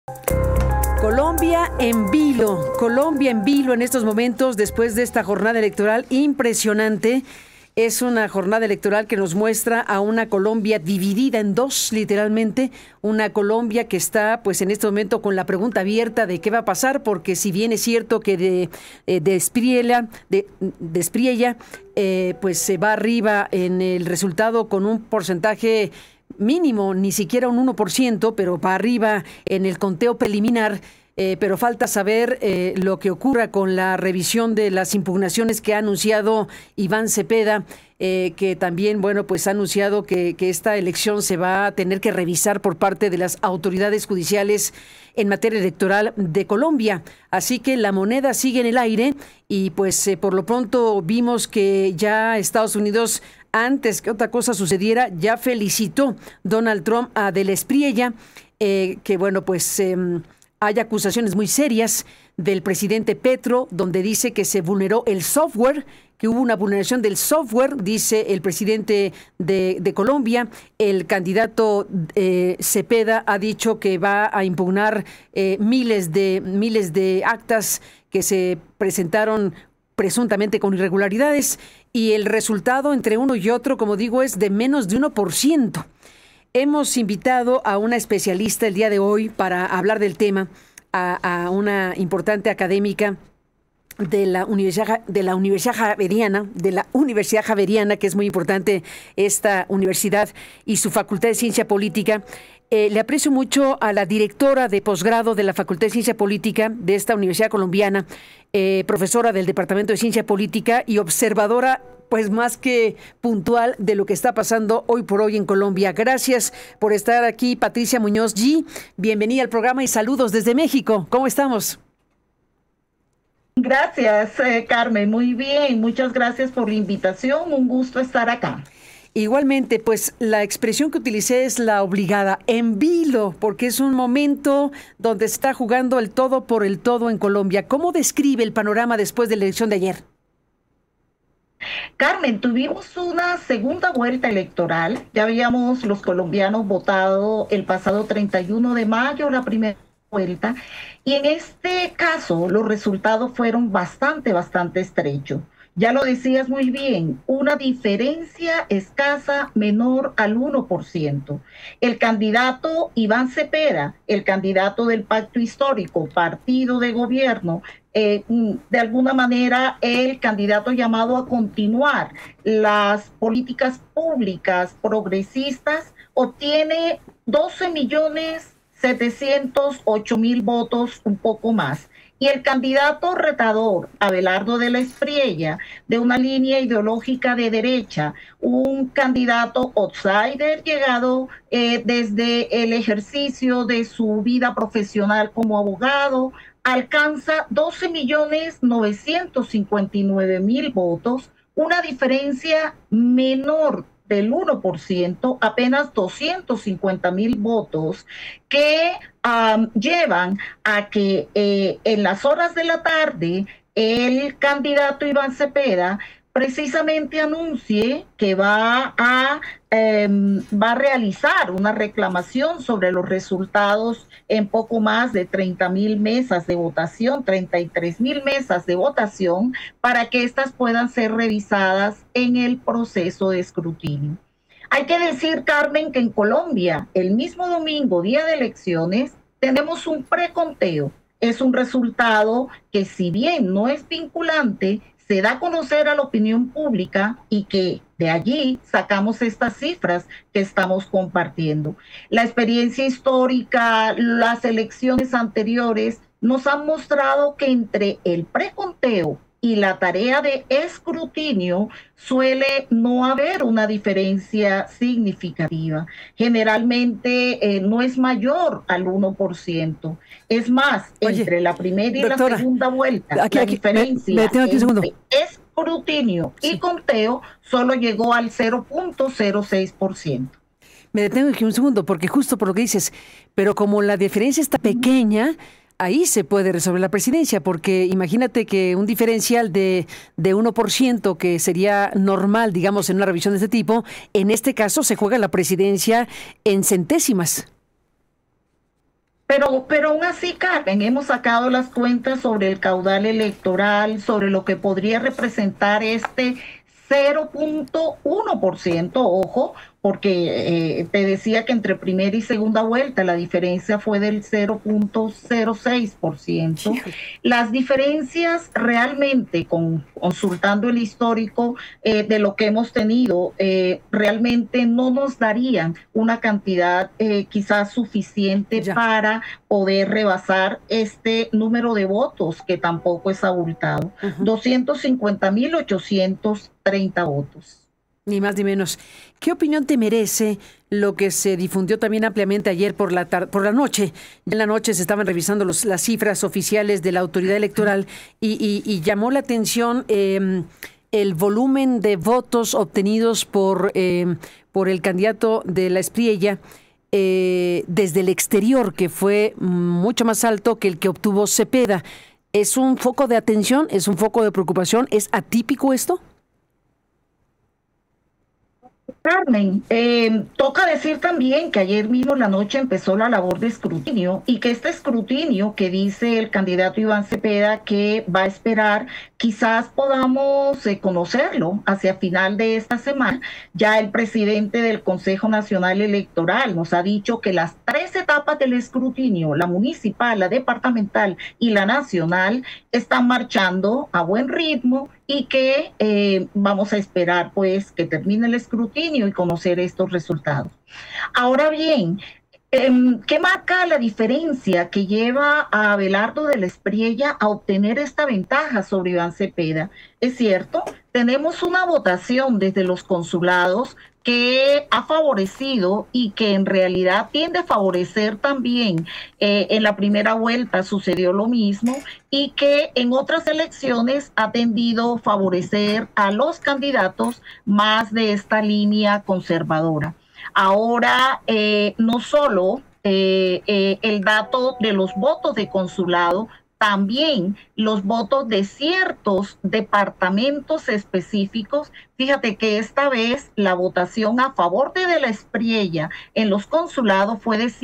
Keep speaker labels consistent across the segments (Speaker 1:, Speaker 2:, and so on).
Speaker 1: Colombia en vilo en estos momentos después de esta jornada electoral impresionante. Es una jornada electoral que nos muestra a una Colombia dividida en dos, literalmente, una Colombia que está pues en este momento con la pregunta abierta de qué va a pasar, porque si bien es cierto que de Espriella pues se va arriba en el resultado con un porcentaje mínimo, ni siquiera un 1%, pero va arriba en el conteo preliminar. Pero falta saber lo que ocurra con la revisión de las impugnaciones que ha anunciado Iván Cepeda, que también, bueno, pues ha anunciado que esta elección se va a tener que revisar por parte de las autoridades judiciales en materia electoral de Colombia. Así que la moneda sigue en el aire y pues por lo pronto vimos que ya Estados Unidos, antes que otra cosa sucediera, ya felicitó Donald Trump a de la Espriella, que bueno, pues hay acusaciones muy serias del presidente Petro, donde dice que se vulneró el software, que hubo una vulneración del software, dice el presidente de Colombia. El candidato Cepeda ha dicho que va a impugnar miles de actas que se presentaron presuntamente con irregularidades, y el resultado entre uno y otro, como digo, es de menos de 1%. Hemos invitado a una especialista el día de hoy para hablar del tema, a una importante académica de la Universidad Javeriana, que es muy importante esta universidad y su Facultad de Ciencia Política. Le aprecio mucho a la directora de posgrado de la Facultad de Ciencia Política de esta Universidad Colombiana, profesora del Departamento de Ciencia Política y observadora pues más que puntual de lo que está pasando hoy por hoy en Colombia. Gracias por estar aquí, Patricia Muñoz G. Bienvenida al programa y saludos desde México. ¿Cómo estamos?
Speaker 2: Gracias, Carmen. Muy bien. Muchas gracias por la invitación. Un gusto estar acá.
Speaker 1: Igualmente, pues la expresión que utilicé es la obligada, en vilo, porque es un momento donde se está jugando el todo por el todo en Colombia. ¿Cómo describe el panorama después de la elección de ayer?
Speaker 2: Carmen, tuvimos una segunda vuelta electoral. Ya habíamos los colombianos votado el pasado 31 de mayo la primera vuelta, y en este caso los resultados fueron bastante estrechos. Ya lo decías muy bien, una diferencia escasa menor al 1%. El candidato Iván Cepeda, el candidato del Pacto Histórico, partido de gobierno, de alguna manera el candidato llamado a continuar las políticas públicas progresistas, obtiene 12.708.000 votos, un poco más. Y el candidato retador, Abelardo de la Espriella, de una línea ideológica de derecha, un candidato outsider llegado desde el ejercicio de su vida profesional como abogado, alcanza 12.959.000 votos, una diferencia menor del 1%, apenas 250.000 votos, que llevan a que en las horas de la tarde el candidato Iván Cepeda precisamente anuncie que va a realizar una reclamación sobre los resultados en poco más de 30.000 mesas de votación, 33.000 mesas de votación, para que éstas puedan ser revisadas en el proceso de escrutinio. Hay que decir, Carmen, que en Colombia, el mismo domingo, día de elecciones, tenemos un preconteo. Es un resultado que, si bien no es vinculante, se da a conocer a la opinión pública, y que de allí sacamos estas cifras que estamos compartiendo. La experiencia histórica, las elecciones anteriores nos han mostrado que entre el preconteo y la tarea de escrutinio suele no haber una diferencia significativa. Generalmente no es mayor al 1%. Es más, entre la primera y doctora, la segunda vuelta, la diferencia entre escrutinio y conteo solo llegó al 0.06%.
Speaker 1: Me detengo aquí un segundo, porque justo por lo que dices, pero como la diferencia está pequeña, ahí se puede resolver la presidencia, porque imagínate que un diferencial de 1%, que sería normal, digamos, en una revisión de este tipo, en este caso se juega la presidencia en centésimas.
Speaker 2: Pero aún así, Carmen, hemos sacado las cuentas sobre el caudal electoral, sobre lo que podría representar este 0,1%, ojo, porque te decía que entre primera y segunda vuelta la diferencia fue del 0,06%. Las diferencias realmente, consultando el histórico de lo que hemos tenido, realmente no nos darían una cantidad quizás suficiente para poder rebasar este número de votos, que tampoco es abultado. 250,830 votos.
Speaker 1: Ni más ni menos. ¿Qué opinión te merece lo que se difundió también ampliamente ayer por la noche? Ya en la noche se estaban revisando las cifras oficiales de la autoridad electoral y llamó la atención el volumen de votos obtenidos por el candidato de la Espriella desde el exterior, que fue mucho más alto que el que obtuvo Cepeda. ¿Es un foco de atención? ¿Es un foco de preocupación? ¿Es atípico esto?
Speaker 2: Carmen, toca decir también que ayer mismo en la noche empezó la labor de escrutinio y que este escrutinio que dice el candidato Iván Cepeda que va a esperar, quizás podamos conocerlo hacia final de esta semana. Ya el presidente del Consejo Nacional Electoral nos ha dicho que las 3 etapas del escrutinio, la municipal, la departamental y la nacional, están marchando a buen ritmo y que vamos a esperar pues que termine el escrutinio y conocer estos resultados. Ahora bien, ¿qué marca la diferencia que lleva a Abelardo de la Espriella a obtener esta ventaja sobre Iván Cepeda? Es cierto, tenemos una votación desde los consulados que ha favorecido y que en realidad tiende a favorecer también. En la primera vuelta sucedió lo mismo y que en otras elecciones ha tendido a favorecer a los candidatos más de esta línea conservadora. Ahora, no solo el dato de los votos de consulado, también los votos de ciertos departamentos específicos. Fíjate que esta vez la votación a favor de la Espriella en los consulados fue de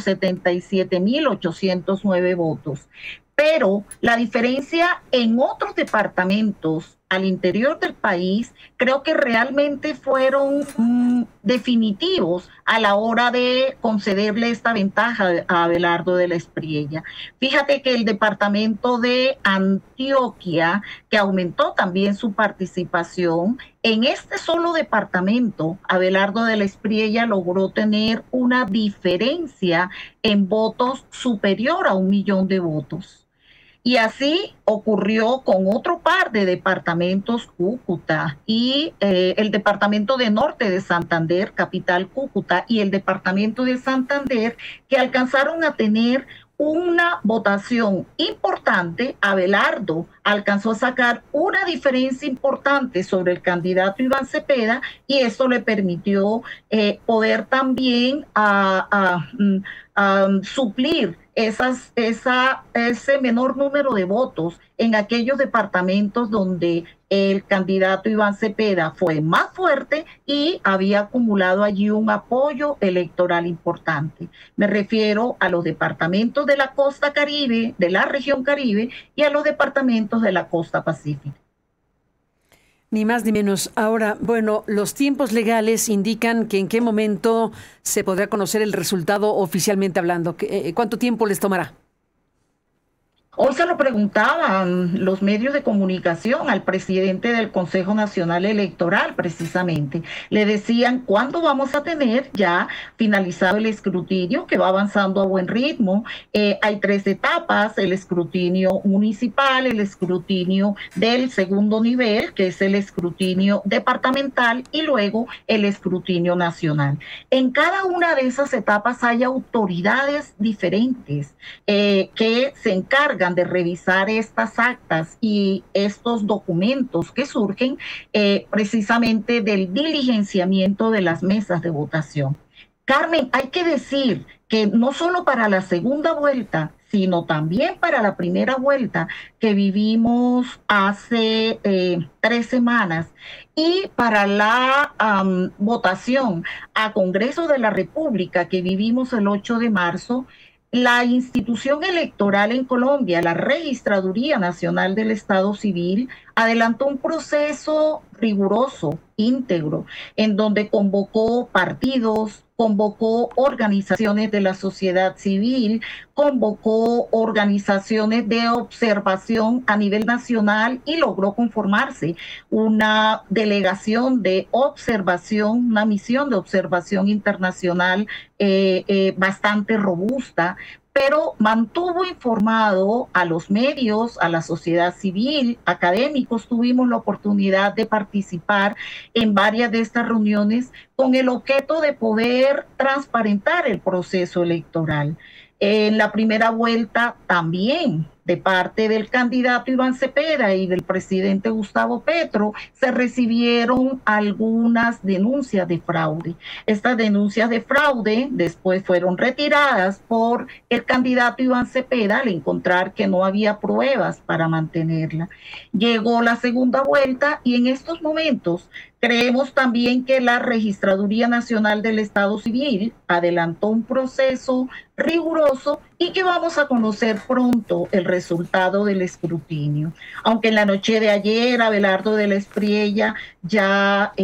Speaker 2: 177,809 votos. Pero la diferencia en otros departamentos al interior del país creo que realmente fueron definitivos a la hora de concederle esta ventaja a Abelardo de la Espriella. Fíjate que el departamento de Antioquia, que aumentó también su participación, en este solo departamento, Abelardo de la Espriella logró tener una diferencia en votos superior a 1,000,000 de votos. Y así ocurrió con otro par de departamentos, Cúcuta y el departamento de Norte de Santander, capital Cúcuta, y el departamento de Santander, que alcanzaron a tener una votación importante. Abelardo alcanzó a sacar una diferencia importante sobre el candidato Iván Cepeda y esto le permitió poder también suplir ese menor número de votos en aquellos departamentos donde el candidato Iván Cepeda fue más fuerte y había acumulado allí un apoyo electoral importante. Me refiero a los departamentos de la costa Caribe, de la región Caribe, y a los departamentos de la costa Pacífica.
Speaker 1: Ni más ni menos. Ahora, bueno, los tiempos legales indican que en qué momento se podrá conocer el resultado oficialmente hablando. ¿Cuánto tiempo les tomará?
Speaker 2: Hoy se lo preguntaban los medios de comunicación al presidente del Consejo Nacional Electoral, precisamente. Le decían, ¿cuándo vamos a tener ya finalizado el escrutinio, que va avanzando a buen ritmo? Hay 3 etapas: el escrutinio municipal, el escrutinio del segundo nivel, que es el escrutinio departamental, y luego el escrutinio nacional. En cada una de esas etapas hay autoridades diferentes que se encargan de revisar estas actas y estos documentos que surgen precisamente del diligenciamiento de las mesas de votación. Carmen, hay que decir que no solo para la segunda vuelta, sino también para la primera vuelta que vivimos hace 3 semanas, y para la votación a Congreso de la República que vivimos el 8 de marzo, la institución electoral en Colombia, la Registraduría Nacional del Estado Civil, adelantó un proceso riguroso, íntegro, en donde convocó partidos, convocó organizaciones de la sociedad civil, convocó organizaciones de observación a nivel nacional y logró conformarse una delegación de observación, una misión de observación internacional bastante robusta, pero mantuvo informado a los medios, a la sociedad civil, académicos. Tuvimos la oportunidad de participar en varias de estas reuniones con el objeto de poder transparentar el proceso electoral. En la primera vuelta también, de parte del candidato Iván Cepeda y del presidente Gustavo Petro, se recibieron algunas denuncias de fraude. Estas denuncias de fraude después fueron retiradas por el candidato Iván Cepeda al encontrar que no había pruebas para mantenerla. Llegó la segunda vuelta y en estos momentos creemos también que la Registraduría Nacional del Estado Civil adelantó un proceso riguroso y que vamos a conocer pronto el resultado del escrutinio. Aunque en la noche de ayer Abelardo de la Espriella ya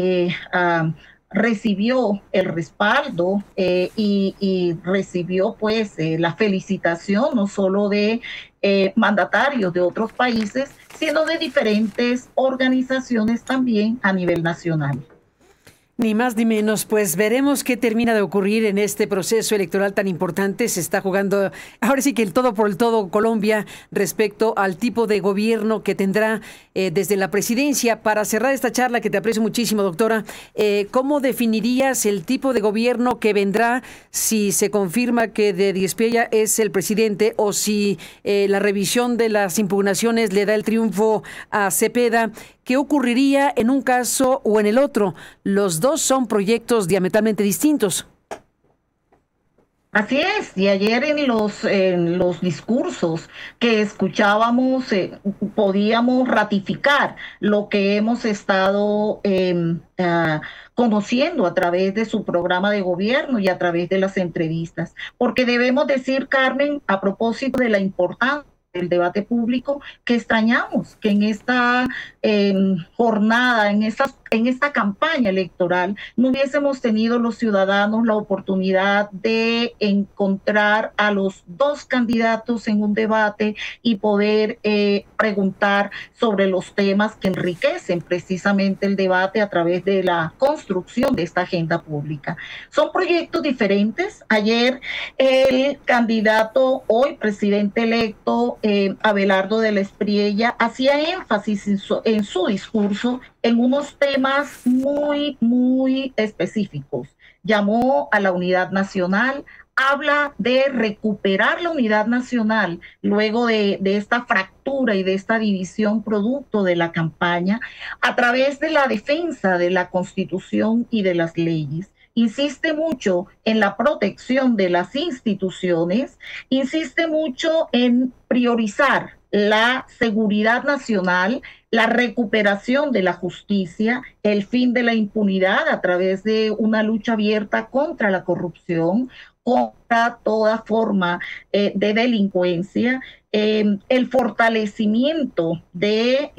Speaker 2: recibió el respaldo y recibió pues la felicitación no solo de mandatarios de otros países, sino de diferentes organizaciones también a nivel nacional.
Speaker 1: Ni más ni menos, pues veremos qué termina de ocurrir en este proceso electoral tan importante. Se está jugando ahora sí que el todo por el todo Colombia respecto al tipo de gobierno que tendrá desde la presidencia. Para cerrar esta charla, que te aprecio muchísimo, doctora, ¿cómo definirías el tipo de gobierno que vendrá si se confirma que de Di Espriella es el presidente o si la revisión de las impugnaciones le da el triunfo a Cepeda? ¿Qué ocurriría en un caso o en el otro? Los dos son proyectos diametralmente distintos.
Speaker 2: Así es, y ayer en los discursos que escuchábamos podíamos ratificar lo que hemos estado conociendo a través de su programa de gobierno y a través de las entrevistas. Porque debemos decir, Carmen, a propósito de la importancia del debate público, que extrañamos que en esta jornada, en esta campaña electoral, no hubiésemos tenido los ciudadanos la oportunidad de encontrar a los dos candidatos en un debate y poder preguntar sobre los temas que enriquecen precisamente el debate a través de la construcción de esta agenda pública. Son proyectos diferentes. Ayer el candidato, hoy presidente electo, Abelardo de la Espriella, hacía énfasis en su discurso en unos temas muy específicos. Llamó a la unidad nacional, habla de recuperar la unidad nacional luego de esta fractura y de esta división producto de la campaña a través de la defensa de la Constitución y de las leyes. Insiste mucho en la protección de las instituciones, insiste mucho en priorizar la seguridad nacional, la recuperación de la justicia, el fin de la impunidad a través de una lucha abierta contra la corrupción, contra toda forma de delincuencia, el fortalecimiento de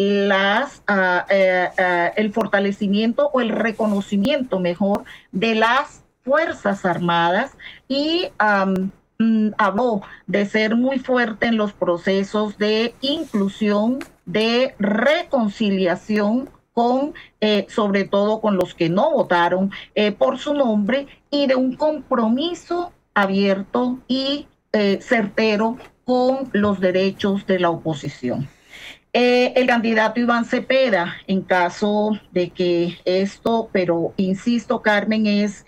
Speaker 2: el fortalecimiento o el reconocimiento mejor de las Fuerzas Armadas y habló de ser muy fuerte en los procesos de inclusión, de reconciliación con, sobre todo con los que no votaron por su nombre, y de un compromiso abierto y certero con los derechos de la oposición. El candidato Iván Cepeda, en caso de que esto, pero insisto, Carmen,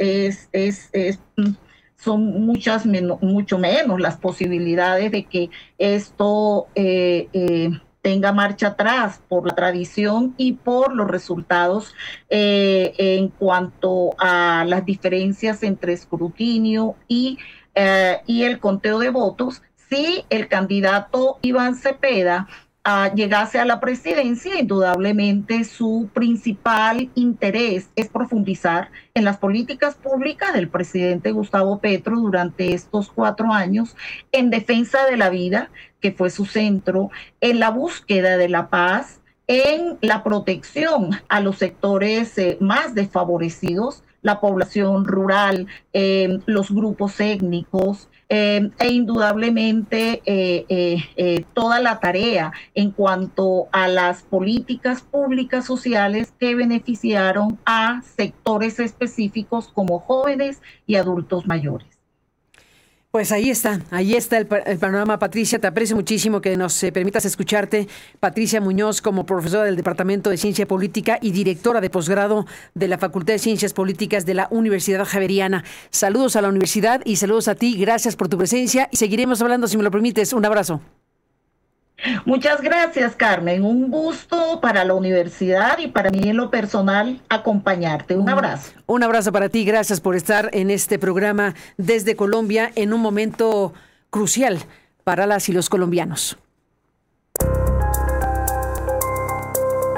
Speaker 2: son mucho menos las posibilidades de que esto tenga marcha atrás por la tradición y por los resultados en cuanto a las diferencias entre escrutinio y el conteo de votos. Si el candidato Iván Cepeda llegase a la presidencia, indudablemente su principal interés es profundizar en las políticas públicas del presidente Gustavo Petro durante estos 4 años, en defensa de la vida, que fue su centro, en la búsqueda de la paz, en la protección a los sectores más desfavorecidos, la población rural, los grupos étnicos, e indudablemente toda la tarea en cuanto a las políticas públicas sociales que beneficiaron a sectores específicos como jóvenes y adultos mayores.
Speaker 1: Pues ahí está el panorama, Patricia. Te aprecio muchísimo que nos permitas escucharte. Patricia Muñoz, como profesora del Departamento de Ciencia Política y directora de posgrado de la Facultad de Ciencias Políticas de la Universidad Javeriana. Saludos a la universidad y saludos a ti. Gracias por tu presencia y seguiremos hablando, si me lo permites. Un abrazo.
Speaker 2: Muchas gracias, Carmen. Un gusto para la universidad y para mí en lo personal acompañarte. Un abrazo.
Speaker 1: Un abrazo para ti. Gracias por estar en este programa desde Colombia en un momento crucial para las y los colombianos.